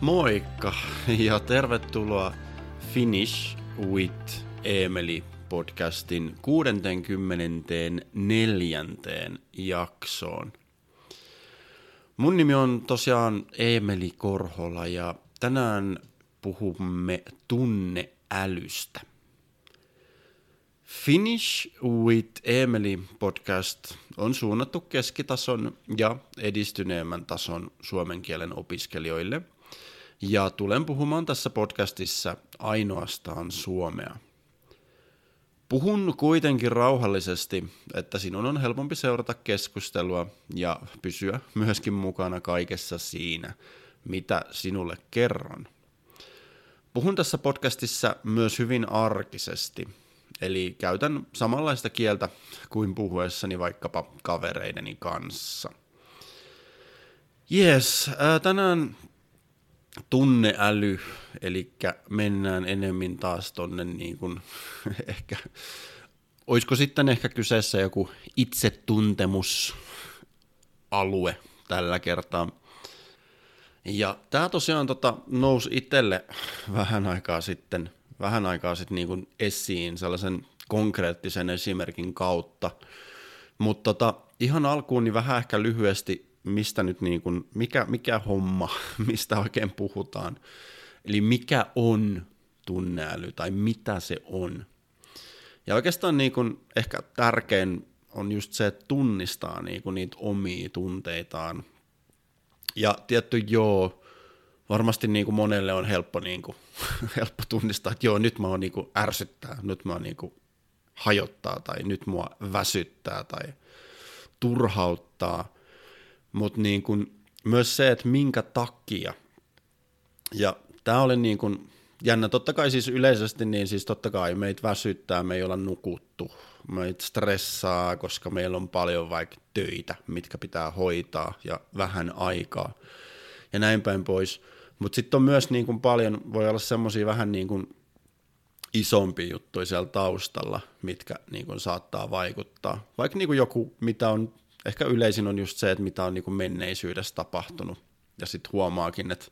Moikka ja tervetuloa Finish with Eemeli podcastin 64. jaksoon. Mun nimi on tosiaan Eemeli Korhola ja tänään puhumme tunneälystä. Finish with Eemeli podcast on suunnattu keskitason ja edistyneemmän tason suomen kielen opiskelijoille – ja tulen puhumaan tässä podcastissa ainoastaan suomea. Puhun kuitenkin rauhallisesti, että sinun on helpompi seurata keskustelua ja pysyä myöskin mukana kaikessa siinä, mitä sinulle kerron. Puhun tässä podcastissa myös hyvin arkisesti, eli käytän samanlaista kieltä kuin puhuessani vaikkapa kavereideni kanssa. Tänään tunneäly, eli mennään enemmän taas tonne niin kuin ehkä, olisiko sitten ehkä kyseessä joku itsetuntemusalue tällä kertaa. Ja tää tosiaan nousi itselle vähän aikaa sitten niin kuin esiin sellaisen konkreettisen esimerkin kautta. Mutta ihan alkuun niin vähän ehkä lyhyesti, mistä nyt niin kuin, mikä homma, mistä oikein puhutaan. Eli mikä on tunneäly tai mitä se on. Ja oikeastaan niin kuin ehkä tärkein on just se, että tunnistaa niin kuin niitä omia tunteitaan. Ja tietty varmasti niin kuin monelle on helppo tunnistaa, että nyt mä oon niin kuin ärsyttää, nyt mä oon niin kuin hajottaa tai nyt mua väsyttää tai turhauttaa. Mutta niin kun myös se, että minkä takia. Ja tämä oli niin kun jännä. Totta kai siis yleisesti, niin siis totta kai meitä väsyttää, me ei olla nukuttu. Meitä stressaa, koska meillä on paljon vaikka töitä, mitkä pitää hoitaa ja vähän aikaa. Ja näin päin pois. Mutta sitten on myös niin kun paljon, voi olla semmoisia vähän niin kun isompia juttuja siellä taustalla, mitkä niin kun saattaa vaikuttaa. Vaikka niin kun joku, mitä on ehkä yleisin on just se, että mitä on niin kuin menneisyydessä tapahtunut. Ja sitten huomaakin, että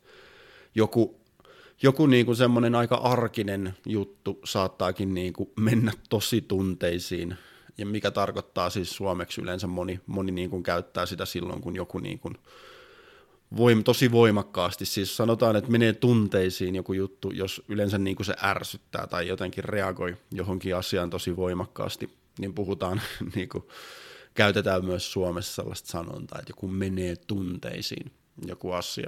joku niin kuin semmoinen aika arkinen juttu saattaakin niin kuin mennä tosi tunteisiin. Ja mikä tarkoittaa siis suomeksi yleensä moni niin kuin käyttää sitä silloin, kun joku niin kuin tosi voimakkaasti. Siis sanotaan, että menee tunteisiin joku juttu, jos yleensä niin kuin se ärsyttää tai jotenkin reagoi johonkin asiaan tosi voimakkaasti, niin puhutaan niin kuin käytetään myös Suomessa sellaista sanontaa, että joku menee tunteisiin, joku asia.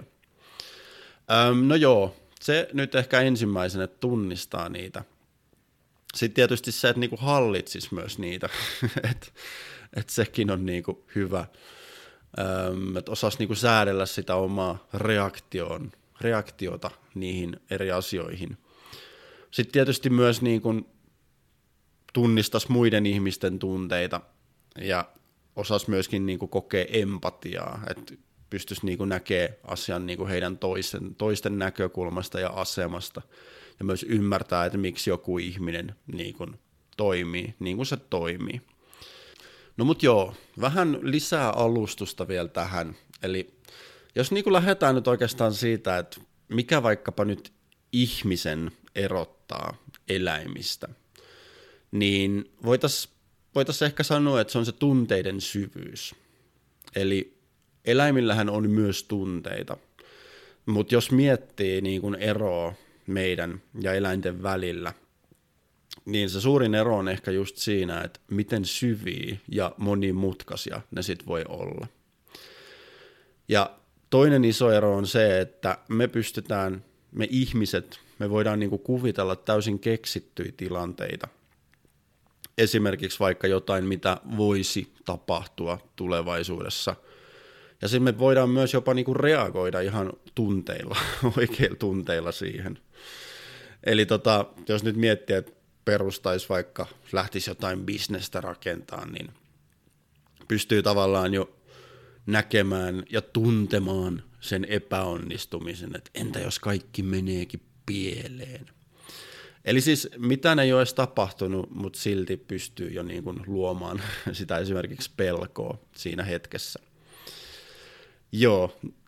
Se nyt ehkä ensimmäisenä, että tunnistaa niitä. Sitten tietysti se, että niinku hallitsisi myös niitä, että sekin on niinku hyvä, että osaisi niinku säädellä sitä omaa reaktiota niihin eri asioihin. Sitten tietysti myös niinku tunnistaisi muiden ihmisten tunteita, ja osasi myöskin niin kuin kokea empatiaa, että pystyisi niin kuin näkemään asian niin kuin heidän toisten näkökulmasta ja asemasta, ja myös ymmärtää, että miksi joku ihminen niin kuin toimii niin kuin se toimii. No mut vähän lisää alustusta vielä tähän, eli jos niin kuin lähdetään nyt oikeastaan siitä, että mikä vaikkapa nyt ihmisen erottaa eläimistä, niin voitaisiin ehkä sanoa, että se on se tunteiden syvyys. Eli eläimillähän on myös tunteita, mutta jos miettii niin kuin eroa meidän ja eläinten välillä, niin se suurin ero on ehkä just siinä, että miten syviä ja monimutkaisia ne sit voi olla. Ja toinen iso ero on se, että me ihmiset, me voidaan niin kuin kuvitella täysin keksittyjä tilanteita. Esimerkiksi vaikka jotain, mitä voisi tapahtua tulevaisuudessa. Ja sitten me voidaan myös jopa niinku reagoida ihan tunteilla, oikeilla tunteilla siihen. Eli jos nyt miettii, että perustaisi vaikka, lähtisi jotain bisnestä rakentaa, niin pystyy tavallaan jo näkemään ja tuntemaan sen epäonnistumisen, että entä jos kaikki meneekin pieleen. Eli siis mitään ei ole edes tapahtunut, mutta silti pystyy jo niin kuin luomaan sitä esimerkiksi pelkoa siinä hetkessä.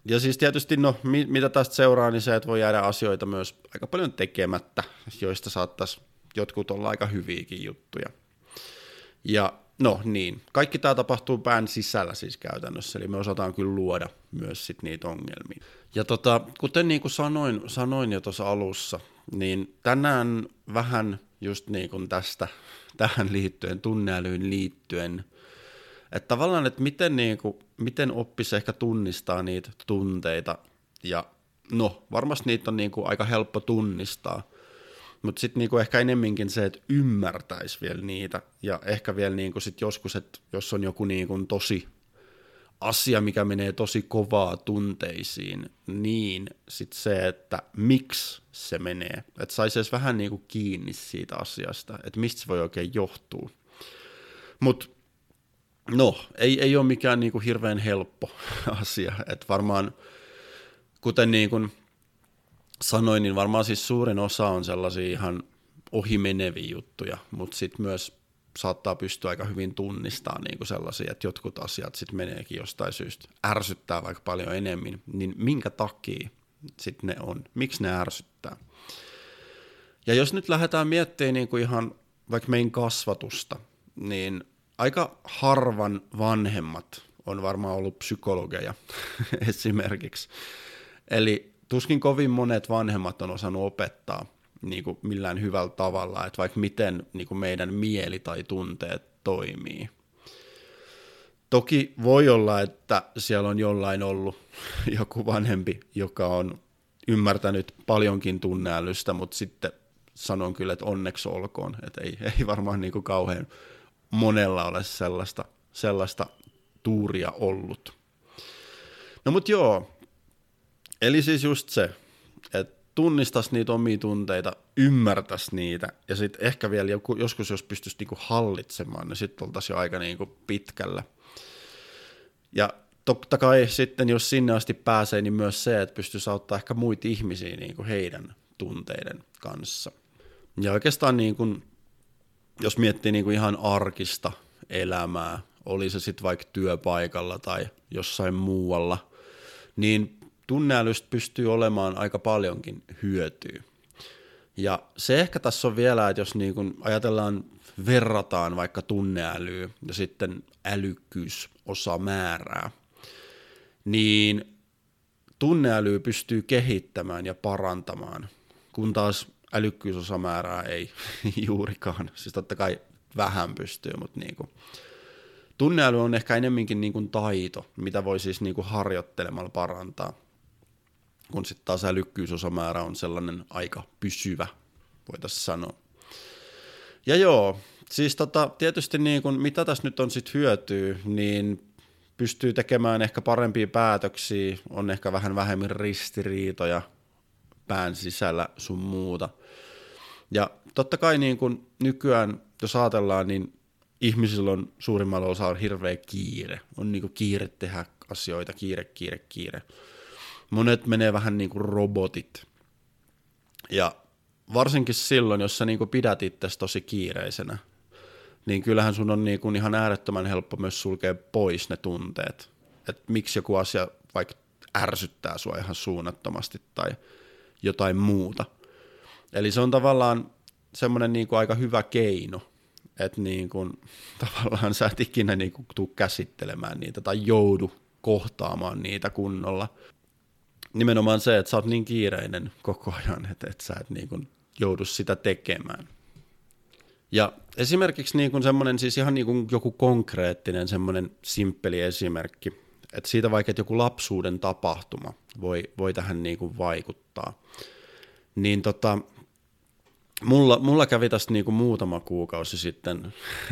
Ja siis tietysti, no mitä tästä seuraa, niin se, että voi jäädä asioita myös aika paljon tekemättä, joista saattaisi jotkut olla aika hyviäkin juttuja. Ja no niin, kaikki tämä tapahtuu pään sisällä siis käytännössä, eli me osataan kyllä luoda myös sit niitä ongelmia. Ja kuten niin kuin sanoin jo tuossa alussa, niin tänään vähän just niin kuin tähän liittyen, tunneälyyn liittyen, että tavallaan, että miten oppisi ehkä tunnistaa niitä tunteita, ja no, varmasti niitä on aika helppo tunnistaa, mutta sitten ehkä enemminkin se, että ymmärtäisi vielä niitä, ja ehkä vielä sit joskus, että jos on joku tosi asia, mikä menee tosi kovaa tunteisiin, niin sitten se, että miksi se menee, että saisi edes vähän kiinni siitä asiasta, että mistä se voi oikein johtua. Mutta no, ei ole mikään hirveän helppo asia, että varmaan, kuten sanoin, niin varmaan siis suurin osa on sellaisia ihan ohimeneviä juttuja, mutta sitten myös saattaa pystyä aika hyvin tunnistamaan sellaisia, että jotkut asiat sitten meneekin jostain syystä, ärsyttää vaikka paljon enemmän, niin minkä takia sitten ne on, miksi ne ärsyttää. Ja jos nyt lähdetään miettimään ihan vaikka meidän kasvatusta, niin aika harvan vanhemmat on varmaan ollut psykologeja esimerkiksi. Eli tuskin kovin monet vanhemmat on osannut opettaa millään hyvällä tavalla, että vaikka miten meidän mieli tai tunteet toimii. Toki voi olla, että siellä on jollain ollut joku vanhempi, joka on ymmärtänyt paljonkin tunneälystä, mutta sitten sanon kyllä, että onneksi olkoon, että ei varmaan kauhean monella ole sellaista tuuria ollut. No mut joo, eli siis just se, että tunnistaisi niitä omia tunteita, ymmärtäisi niitä, ja sitten ehkä vielä joskus, jos pystyisi hallitsemaan, niin sitten oltaisiin jo aika pitkällä. Ja totta kai sitten, jos sinne asti pääsee, niin myös se, että pystyisi auttamaan ehkä muita ihmisiä heidän tunteiden kanssa. Ja oikeastaan jos miettii ihan arkista elämää, oli se sitten vaikka työpaikalla tai jossain muualla, niin tunneälystä pystyy olemaan aika paljonkin hyötyä. Ja se ehkä tässä on vielä, että jos ajatellaan, verrataan vaikka tunneälyä ja sitten älykkyysosamäärää, niin tunneälyä pystyy kehittämään ja parantamaan, kun taas älykkyysosamäärää ei juurikaan. Siis totta kai vähän pystyy, mutta tunneäly on ehkä enemmänkin taito, mitä voi siis harjoittelemalla parantaa, kun sitten taas älykkyysosamäärä on sellainen aika pysyvä, voitaisiin sanoa. Ja joo, siis tietysti mitä tässä nyt on sitten hyötyä, niin pystyy tekemään ehkä parempia päätöksiä, on ehkä vähän vähemmän ristiriitoja pään sisällä sun muuta. Ja totta kai nykyään, jos ajatellaan, niin ihmisillä on suurimmalla osalla hirveä kiire. On kiire tehdä asioita, kiire. Monet menee vähän robotit. Ja varsinkin silloin, jos sä pidät itsesi tosi kiireisenä, niin kyllähän sun on ihan äärettömän helppo myös sulkea pois ne tunteet. Että miksi joku asia vaikka ärsyttää sua ihan suunnattomasti tai jotain muuta. Eli se on tavallaan semmoinen aika hyvä keino, että tavallaan sä et ikinä tuu käsittelemään niitä tai joudu kohtaamaan niitä kunnolla. Nimenomaan se, että sä oot niin kiireinen koko ajan, että sä et joudu sitä tekemään. Ja esimerkiksi semmoinen siis ihan joku konkreettinen semmoinen simppeli esimerkki, että siitä vaikka että joku lapsuuden tapahtuma voi tähän vaikuttaa. Niin mulla kävi tästä muutama kuukausi sitten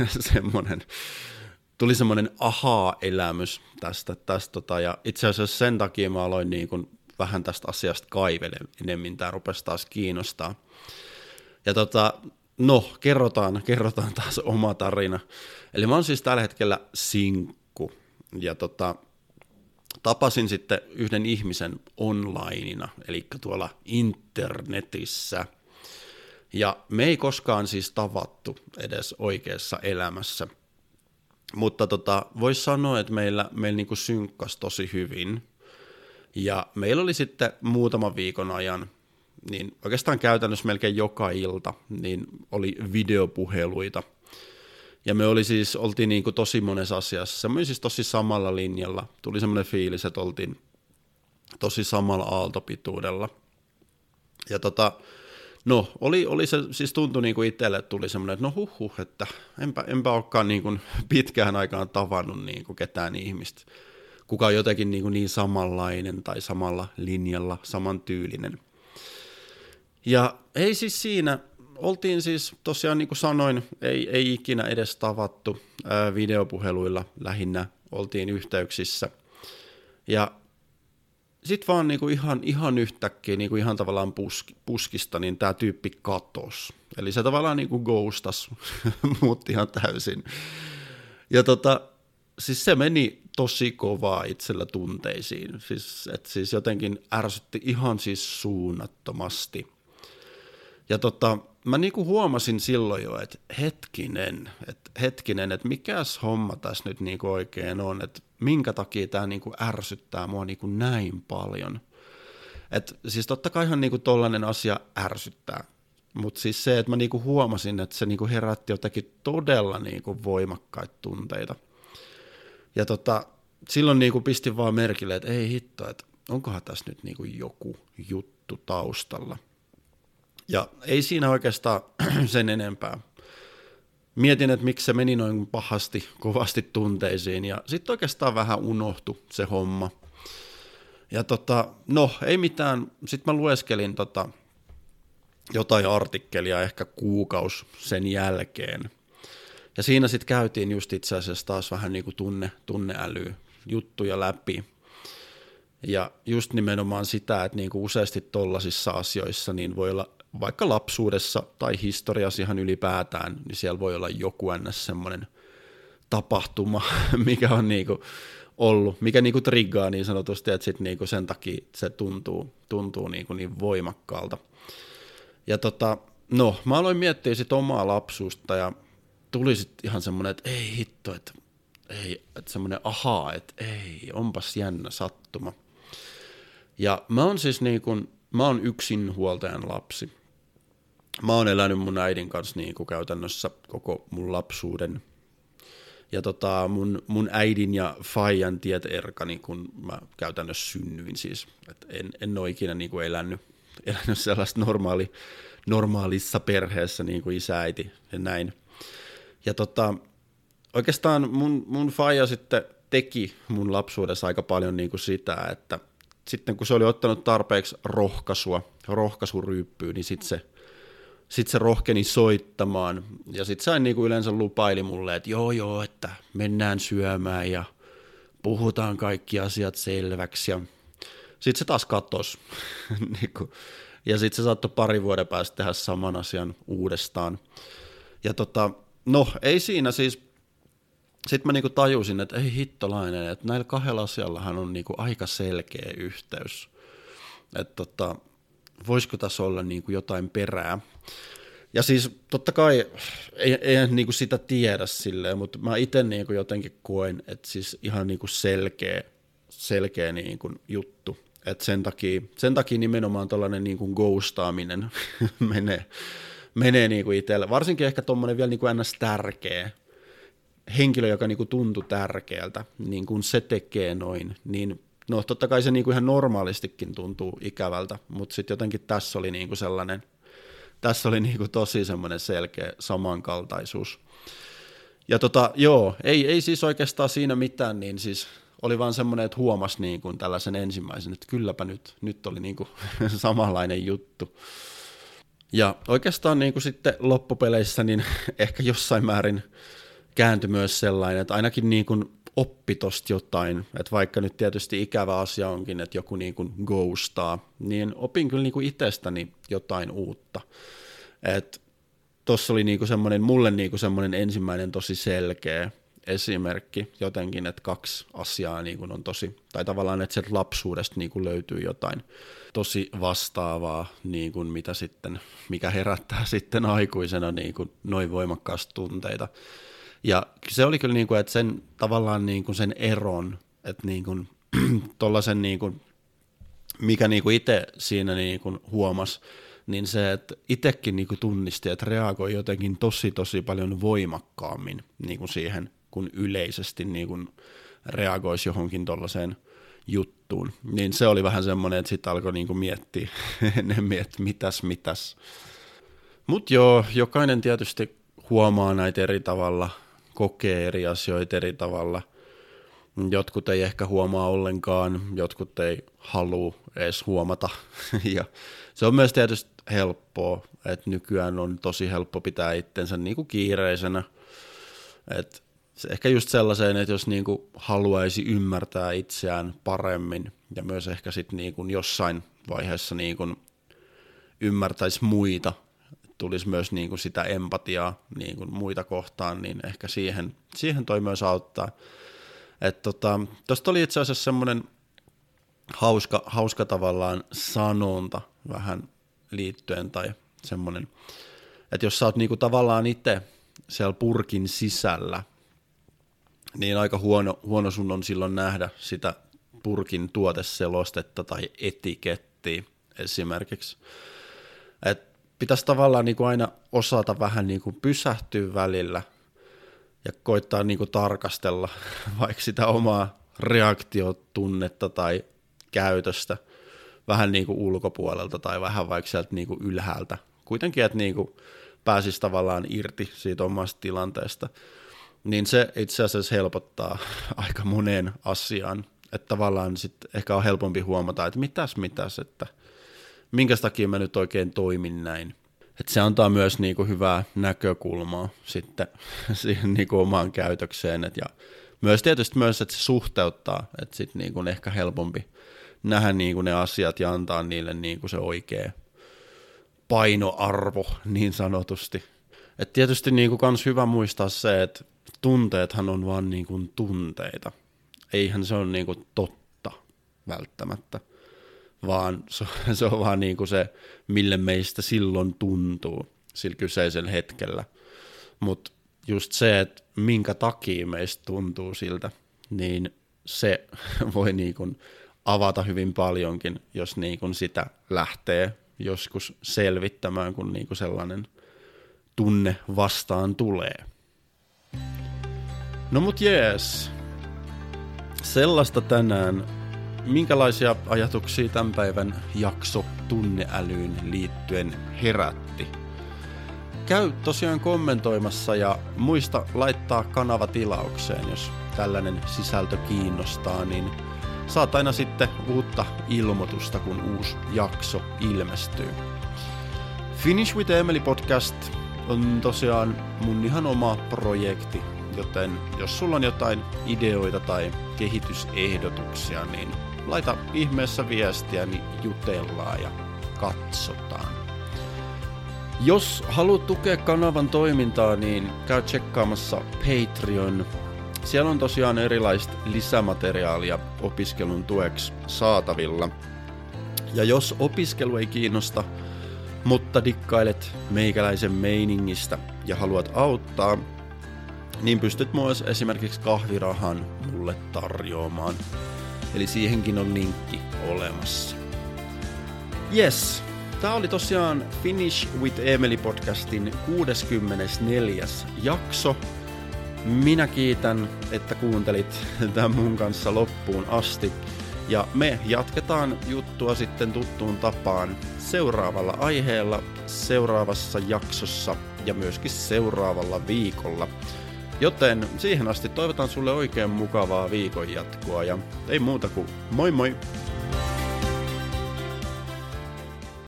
tuli semmoinen ahaa-elämys tästä ja itse asiassa sen takia mä aloin vähän tästä asiasta kaivelemaan enemmän, tää rupesi taas kiinnostaa. Ja no, kerrotaan taas oma tarina. Eli mä oon siis tällä hetkellä sinkku, ja tapasin sitten yhden ihmisen onlineina, eli tuolla internetissä. Ja me ei koskaan siis tavattu edes oikeassa elämässä. Mutta voisi sanoa, että meillä synkkasi tosi hyvin. Ja meillä oli sitten muutaman viikon ajan, niin oikeastaan käytännössä melkein joka ilta, niin oli videopuheluita. Ja me oltiin niin kuin tosi monessa asiassa, semmoinen siis tosi samalla linjalla. Tuli semmoinen fiilis, että oltiin tosi samalla aaltopituudella. Ja no, oli se, siis tuntui niin kuin itselle, että tuli semmoinen, että no että enpä olekaan niin kuin pitkään aikaan tavannut niin kuin ketään ihmistä, kuka on jotenkin niin samanlainen tai samalla linjalla, samantyylinen. Ja ei siis siinä, oltiin siis tosiaan niin kuin sanoin, ei ikinä edes tavattu videopuheluilla, lähinnä oltiin yhteyksissä. Ja sitten vaan niinku ihan yhtäkkiä, niinku ihan tavallaan puskista, niin tämä tyyppi katosi. Eli se tavallaan niinku ghostas, muutti ihan täysin. Ja siis se meni tosi kovaa itsellä tunteisiin. Siis jotenkin ärsytti ihan siis suunnattomasti. Ja mä niinku huomasin silloin jo, että hetkinen, että mikäs homma tässä nyt niinku oikein on, että minkä takia tämä niinku ärsyttää mua niinku näin paljon. Et siis totta kaihan niinku tollainen asia ärsyttää, mutta siis se, että mä niinku huomasin, että se niinku herätti jotakin todella niinku voimakkaita tunteita. Ja silloin niinku pistin vaan merkille, että ei hitto, että onkohan tässä nyt niinku joku juttu taustalla. Ja ei siinä oikeastaan sen enempää. Mietin, että miksi se meni noin pahasti, kovasti tunteisiin, ja sitten oikeastaan vähän unohtui se homma. Ja no ei mitään, sitten mä lueskelin jotain artikkelia ehkä kuukausi sen jälkeen. Ja siinä sitten käytiin just itse asiassa taas vähän niin kuin tunneälyä juttuja läpi. Ja just nimenomaan sitä, että niin kuin useasti tollasissa asioissa niin voi olla vaikka lapsuudessa tai historiassa ihan ylipäätään, niin siellä voi olla joku ns. Semmoinen tapahtuma, mikä on niinku ollut, mikä niinku triggaa niin sanotusti, että sit niinku sen takia se tuntuu niinku niin voimakkaalta. Ja no, mä aloin miettiä sit omaa lapsuutta ja tuli sit ihan semmoinen, että ei hitto, että semmoinen ahaa, että ei, onpas jännä sattuma. Ja mä oon yksinhuoltajan lapsi. Mä oon elänyt mun äidin kanssa niin kuin käytännössä koko mun lapsuuden. Ja mun äidin ja faijan tiet erkani, kun mä käytännössä synnyin siis. Et en ole ikinä niin kuin elänyt sellaista normaalissa perheessä niin kuin isä, äiti ja näin. Ja oikeastaan mun faija sitten teki mun lapsuudessa aika paljon niin kuin sitä, että sitten kun se oli ottanut tarpeeksi rohkaisuryyppyä, niin sitten se rohkeni soittamaan. Ja sitten sain niinku yleensä lupaili mulle, että joo, että mennään syömään ja puhutaan kaikki asiat selväksi. Ja sitten se taas katosi. Ja sitten se saattoi 2 vuoden päästä tehdä saman asian uudestaan. Ja no ei siinä siis. Sitten mä niinku tajusin, että ei hittolainen, että näillä 2 asiallahan on niinku aika selkeä yhteys. Että voisiko tässä olla niinku jotain perää. Ja siis totta kai eihän niinku sitä tiedä silleen, mutta mä itse niinku jotenkin koen, että siis ihan niinku selkeä niinku juttu. Että sen takia nimenomaan tollainen niinku ghostaaminen menee niinku itselle. Varsinkin ehkä tommonen vielä niinku ns. Tärkeä henkilö, joka niinku tuntui tärkeältä, niin kun se tekee noin, niin no totta kai se niinku ihan normaalistikin tuntuu ikävältä, mutta sitten jotenkin tässä oli niinku tosi semmoinen selkeä samankaltaisuus. Ja joo, ei siis oikeastaan siinä mitään, niin siis oli vaan semmoinen, että huomasi niinku tällaisen ensimmäisen, että kylläpä nyt oli niinku samanlainen juttu. Ja oikeastaan niinku sitten loppupeleissä niin ehkä jossain määrin kääntyi myös sellainen, että ainakin niin kuin oppi tosta jotain, että vaikka nyt tietysti ikävä asia onkin, että joku niin kuin ghostaa, niin opin kyllä niin kuin itsestäni jotain uutta. Että tossa oli niin kuin semmoinen, mulle niin kuin semmoinen ensimmäinen tosi selkeä esimerkki jotenkin, että 2 asiaa niin kuin on tosi, tai tavallaan, että sieltä lapsuudesta niin kuin löytyy jotain tosi vastaavaa, niin kuin mikä herättää sitten aikuisena niin kuin noin voimakkaasti tunteita. Ja se oli kyllä niin kuin, että sen tavallaan niin kuin sen eron, että niin kuin tollaisen niin kuin mikä niinku itse siinä niinku huomasi, niin se, että itsekin niinku tunnisti, että reagoi jotenkin tosi paljon voimakkaammin niinku siihen, kun yleisesti niinku reagoisi johonkin tollaiseen juttuun. Niin se oli vähän semmoinen, että sitten alkoi niinku miettiä enemmän, että mitäs. Mut joo, jokainen tietysti huomaa näitä eri tavalla, kokee eri asioita eri tavalla. Jotkut ei ehkä huomaa ollenkaan, jotkut ei halua edes huomata. Ja se on myös tietysti helppoa, että nykyään on tosi helppo pitää itsensä niinku kiireisenä. Et ehkä just sellaiseen, että jos niinku haluaisi ymmärtää itseään paremmin ja myös ehkä sitten niinku jossain vaiheessa niinku ymmärtäisi muita, tulisi myös niinku sitä empatiaa niinku muita kohtaan, niin ehkä siihen toi myös auttaa. Tuosta oli itse asiassa semmoinen hauska tavallaan sanonta vähän liittyen tai semmoinen, että jos sä oot niinku tavallaan itse siellä purkin sisällä, niin aika huono sun on silloin nähdä sitä purkin tuoteselostetta tai etikettiä esimerkiksi. Et pitäisi tavallaan niinku aina osata vähän niinku pysähtyä välillä ja koittaa niinku tarkastella vaikka sitä omaa reaktiotunnetta tai käytöstä vähän niinku ulkopuolelta tai vähän vaikka sieltä niinku ylhäältä. Kuitenkin, että niinku pääsisi tavallaan irti siitä omasta tilanteesta. Niin se itse asiassa helpottaa aika moneen asiaan. Että tavallaan sitten ehkä on helpompi huomata, että mitäs, että minkä takia mä nyt oikein toimin näin. Että se antaa myös niinku hyvää näkökulmaa sitten siihen niinku omaan käytökseen. Ja myös tietysti myös, että se suhteuttaa, että sitten niinku on ehkä helpompi nähdä niinku ne asiat ja antaa niille niinku se oikea painoarvo niin sanotusti. Et tietysti niinku kans hyvä muistaa se, että tunteethan on vaan niinku tunteita. Eihän se ole niinku totta välttämättä, vaan se on vaan niinku se, mille meistä silloin tuntuu sillä kyseisellä hetkellä. Mutta just se, että minkä takia meistä tuntuu siltä, niin se voi niinku avata hyvin paljonkin, jos niinku sitä lähtee joskus selvittämään, kun niinku sellainen tunne vastaan tulee. No mut jees, sellaista tänään. Minkälaisia ajatuksia tämän päivän jakso tunneälyyn liittyen herätti? Käy tosiaan kommentoimassa ja muista laittaa kanava tilaukseen, jos tällainen sisältö kiinnostaa, niin saat aina sitten uutta ilmoitusta, kun uusi jakso ilmestyy. Finish with Emily podcast on tosiaan mun ihan oma projekti, joten jos sulla on jotain ideoita tai kehitysehdotuksia, niin laita ihmeessä viestiä, niin jutellaan ja katsotaan. Jos haluat tukea kanavan toimintaa, niin käy tsekkaamassa Patreon. Siellä on tosiaan erilaista lisämateriaalia opiskelun tueksi saatavilla. Ja jos opiskelu ei kiinnosta, mutta dikkailet meikäläisen meiningistä ja haluat auttaa, niin pystyt myös esimerkiksi kahvirahan mulle tarjoamaan. Eli siihenkin on linkki olemassa. Yes, tää oli tosiaan Finish with Emily podcastin 64. jakso. Minä kiitän, että kuuntelit tämän mun kanssa loppuun asti. Ja me jatketaan juttua sitten tuttuun tapaan seuraavalla aiheella, seuraavassa jaksossa ja myöskin seuraavalla viikolla. Joten siihen asti toivotan sulle oikein mukavaa viikon jatkoa ja ei muuta kuin moi moi!